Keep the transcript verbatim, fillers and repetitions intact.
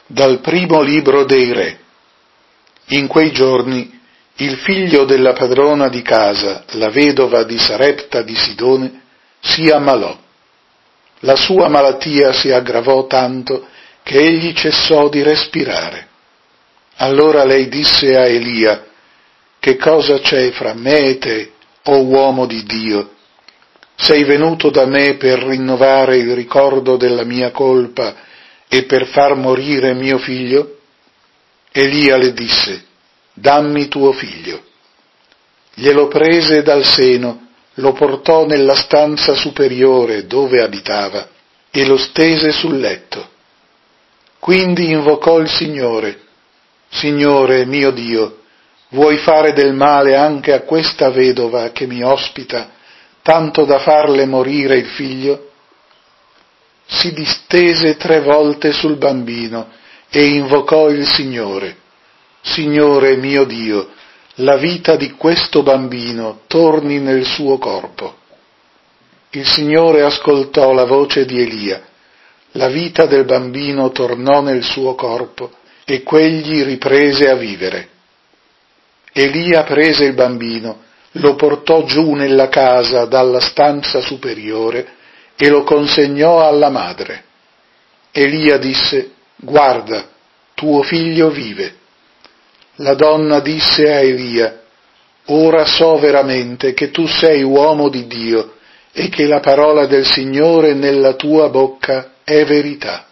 Dal primo libro dei Re. In quei giorni il figlio della padrona di casa, la vedova di Sarepta di Sidone, si ammalò. La sua malattia si aggravò tanto che egli cessò di respirare. Allora lei disse a Elia: «Che cosa c'è fra me e te, o uomo di Dio? Sei venuto da me per rinnovare il ricordo della mia colpa e per far morire mio figlio?» Elia le disse: «Dammi tuo figlio». Glielo prese dal seno, lo portò nella stanza superiore dove abitava e lo stese sul letto. Quindi invocò il Signore: «Signore mio Dio, vuoi fare del male anche a questa vedova che mi ospita, tanto da farle morire il figlio?» Si distese tre volte sul bambino e invocò il Signore: «Signore mio Dio, la vita di questo bambino torni nel suo corpo». Il Signore ascoltò la voce di Elia, la vita del bambino tornò nel suo corpo e quegli riprese a vivere. Elia prese il bambino, lo portò giù nella casa dalla stanza superiore e lo consegnò alla madre. Elia disse: «Guarda, tuo figlio vive». La donna disse a Elia: «Ora so veramente che tu sei uomo di Dio e che la parola del Signore nella tua bocca è verità».